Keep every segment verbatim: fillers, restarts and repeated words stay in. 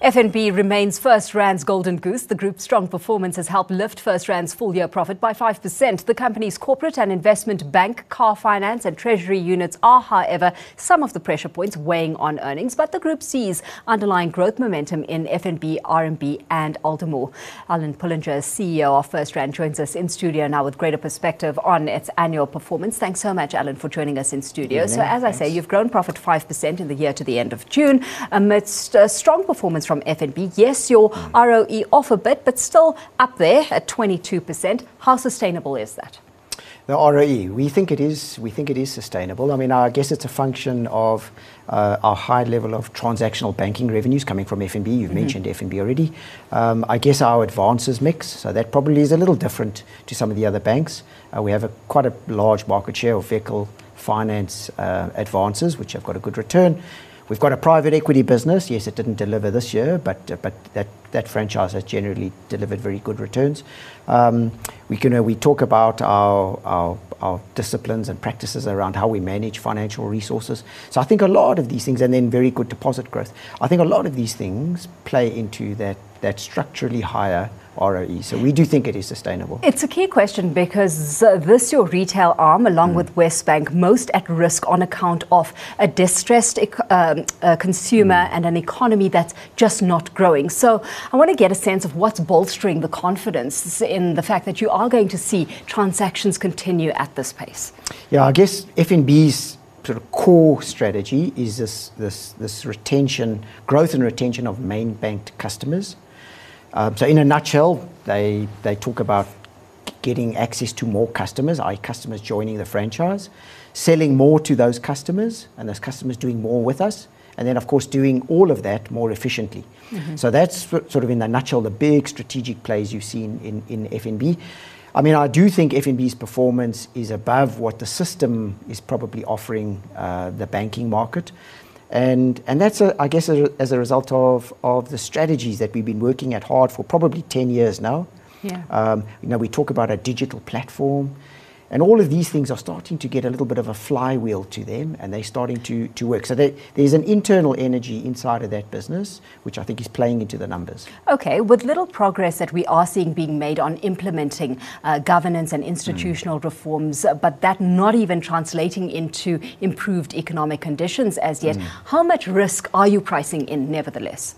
F N B remains FirstRand's golden goose. The group's strong performance has helped lift FirstRand's full-year profit by five percent. The company's corporate and investment bank, car finance and treasury units are, however, some of the pressure points weighing on earnings. But the group sees underlying growth momentum in F N B, R M B and Aldermore. Alan Pullinger, C E O of FirstRand, joins us in studio now with greater perspective on its annual performance. Thanks so much, Alan, for joining us in studio. Yeah, so as thanks. I say, you've grown profit five percent in the year to the end of June amidst a strong performance from From F N B. Yes, your mm. R O E off a bit, but still up there at twenty-two percent. How sustainable is that? The R O E, we think it is. We think it is sustainable. I mean, I guess it's a function of uh, our high level of transactional banking revenues coming from F N B. You've mm-hmm. mentioned F N B already. Um, I guess our advances mix, so that probably is a little different to some of the other banks. Uh, we have a quite a large market share of vehicle finance uh, advances, which have got a good return. We've got a private equity business. Yes, it didn't deliver this year, but uh, but that, that franchise has generally delivered very good returns. Um, we can uh, we talk about our, our our disciplines and practices around how we manage financial resources. So I think a lot of these things, and then very good deposit growth. I think a lot of these things play into that that structurally higher R O E. So we do think it is sustainable. It's a key question because uh, this, your retail arm, along mm. with Westbank, most at risk on account of a distressed um, uh, consumer mm. and an economy that's just not growing. So I want to get a sense of what's bolstering the confidence in the fact that you are going to see transactions continue at this pace. Yeah, I guess F N B's sort of core strategy is this this this retention, growth and retention of main banked customers. Um, so in a nutshell, they they talk about getting access to more customers, that is customers joining the franchise, selling more to those customers, and those customers doing more with us, and then of course doing all of that more efficiently. Mm-hmm. So that's sort of in a nutshell the big strategic plays you've seen in, in F N B. I mean, I do think F N B's performance is above what the system is probably offering uh, the banking market. And and that's, a, I guess, a, as a result of, of the strategies that we've been working at hard for probably ten years now. Yeah. Um, you know, we talk about a digital platform, and all of these things are starting to get a little bit of a flywheel to them, and they're starting to, to work. So there, there's an internal energy inside of that business, which I think is playing into the numbers. Okay, with little progress that we are seeing being made on implementing uh, governance and institutional mm. reforms, uh, but that not even translating into improved economic conditions as yet, mm. how much risk are you pricing in nevertheless?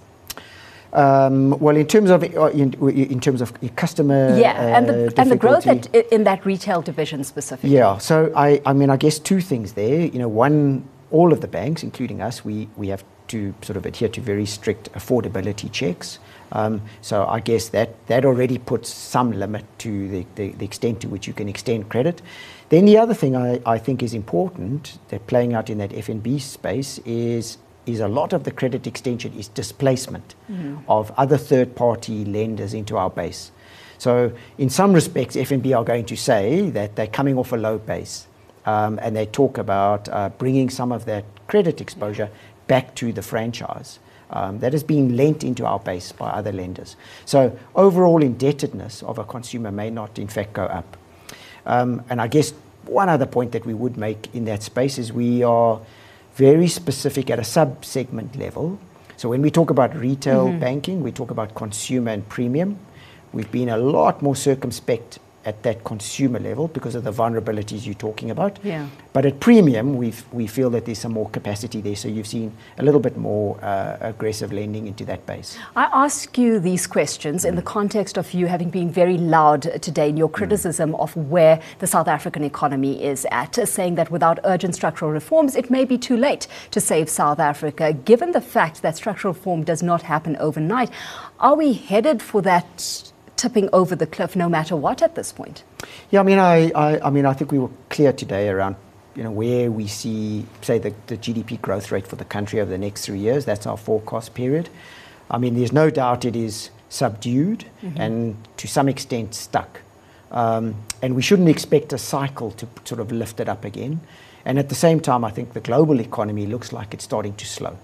Um, well, in terms of in, in terms of customer, yeah, and the uh, and the growth at, in that retail division specifically. Yeah, so I, I mean, I guess two things there. You know, one, all of the banks, including us, we we have to sort of adhere to very strict affordability checks. Um, so I guess that that already puts some limit to the, the, the extent to which you can extend credit. Then the other thing I, I think is important that playing out in that F N B space is. is a lot of the credit extension is displacement mm. of other third-party lenders into our base. So in some respects, F N B are going to say that they're coming off a low base, um, and they talk about uh, bringing some of that credit exposure back to the franchise um, that is being lent into our base by other lenders. So overall indebtedness of a consumer may not in fact go up. Um, and I guess one other point that we would make in that space is we are very specific at a sub-segment level. So when we talk about retail mm-hmm. banking, we talk about consumer and premium. We've been a lot more circumspect at that consumer level because of the vulnerabilities you're talking about. Yeah. But at premium, we we feel that there's some more capacity there. So you've seen a little bit more uh, aggressive lending into that base. I ask you these questions mm. in the context of you having been very loud today in your criticism mm. of where the South African economy is at, saying that without urgent structural reforms, it may be too late to save South Africa. Given the fact that structural reform does not happen overnight, are we headed for that tipping over the cliff no matter what at this point? Yeah, I mean, I, I, I mean, I think we were clear today around, you know, where we see, say, the, the G D P growth rate for the country over the next three years. That's our forecast period. I mean, there's no doubt it is subdued mm-hmm. and to some extent stuck. Um, and we shouldn't expect a cycle to sort of lift it up again. And at the same time, I think the global economy looks like it's starting to slow.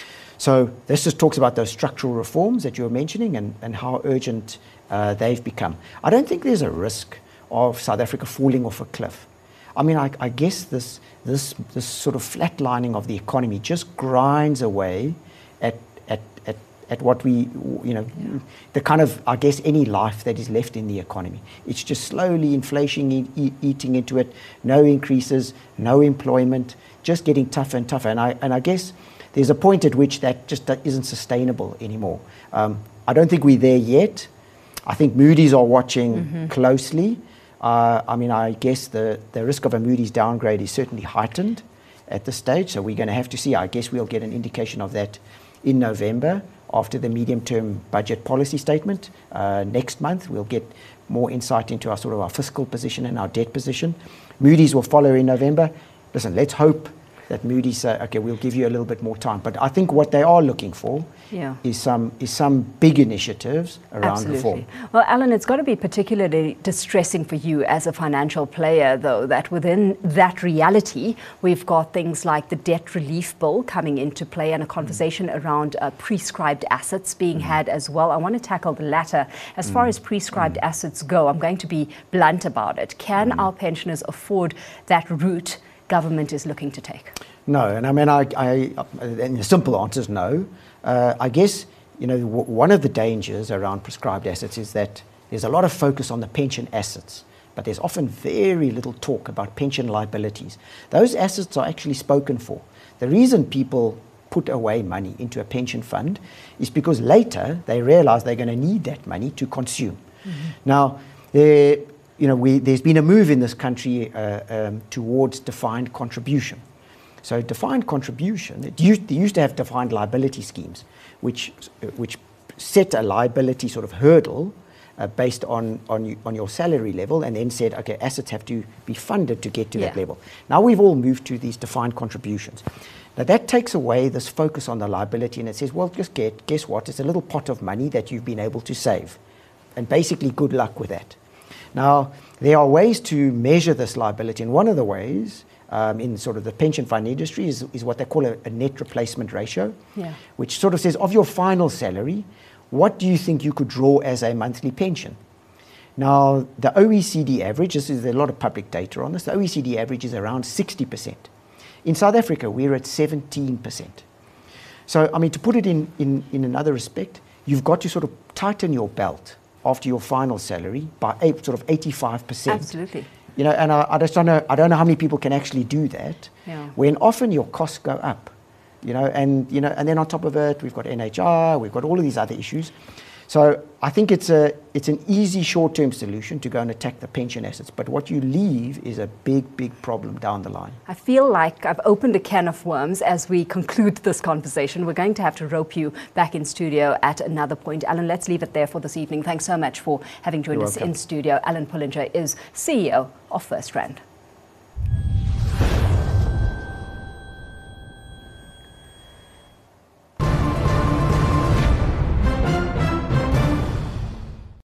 So this just talks about those structural reforms that you were mentioning and, and how urgent uh, they've become. I don't think there's a risk of South Africa falling off a cliff. I mean, I, I guess this, this, this sort of flatlining of the economy just grinds away at, at, at, at what we, you know, yeah. the kind of, I guess, any life that is left in the economy. It's just slowly inflation e- e- eating into it, no increases, no employment, just getting tougher and tougher. And I, and I guess there's a point at which that just isn't sustainable anymore. Um, I don't think we're there yet. I think Moody's are watching mm-hmm. closely. Uh, I mean, I guess the, the risk of a Moody's downgrade is certainly heightened at this stage, so we're going to have to see. I guess we'll get an indication of that in November after the medium-term budget policy statement. Uh, next month, we'll get more insight into our sort of our fiscal position and our debt position. Moody's will follow in November. Listen, let's hope that Moody's say, okay, we'll give you a little bit more time. But I think what they are looking for yeah. is some is some big initiatives around Absolutely. reform. Well, Alan, it's got to be particularly distressing for you as a financial player, though, that within that reality, we've got things like the debt relief bill coming into play and a conversation mm. around uh, prescribed assets being mm. had as well. I want to tackle the latter. As mm. far as prescribed mm. assets go, I'm going to be blunt about it. Can mm. our pensioners afford that route government is looking to take? No, and I mean, I, I and the simple answer is no. Uh, I guess, you know, w- one of the dangers around prescribed assets is that there's a lot of focus on the pension assets, but there's often very little talk about pension liabilities. Those assets are actually spoken for. The reason people put away money into a pension fund is because later they realize they're going to need that money to consume. Mm-hmm. Now, there You know, we, there's been a move in this country uh, um, towards defined contribution. So defined contribution, it used, they used to have defined liability schemes, which uh, which set a liability sort of hurdle uh, based on, on, you, on your salary level, and then said, okay, assets have to be funded to get to yeah. that level. Now we've all moved to these defined contributions. Now that takes away this focus on the liability, and it says, well, just get, guess what? It's a little pot of money that you've been able to save. And basically, good luck with that. Now, there are ways to measure this liability, and one of the ways um, in sort of the pension fund industry is, is what they call a, a net replacement ratio, yeah. which sort of says, of your final salary, what do you think you could draw as a monthly pension? Now, the O E C D average, this is a lot of public data on this, the O E C D average is around sixty percent. In South Africa, we're at seventeen percent. So, I mean, to put it in, in, in another respect, you've got to sort of tighten your belt after your final salary by eight, sort of eighty-five percent. Absolutely. You know, and I, I just don't know, I don't know how many people can actually do that yeah. when often your costs go up, you know, and, you know, and then on top of it, we've got N H R, we've got all of these other issues. So I think it's a, it's an easy short-term solution to go and attack the pension assets, but what you leave is a big, big problem down the line. I feel like I've opened a can of worms as we conclude this conversation. We're going to have to rope you back in studio at another point. Alan, let's leave it there for this evening. Thanks so much for having joined You're us welcome. in studio. Alan Pullinger is C E O of FirstRand.